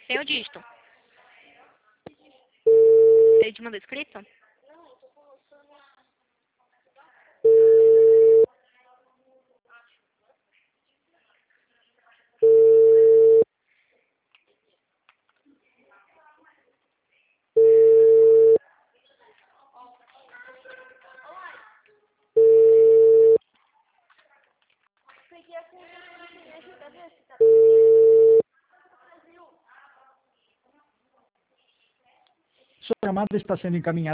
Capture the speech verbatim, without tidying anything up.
Tem o dígito. Ele te mandou escrito? Sua chamada está sendo encaminhada.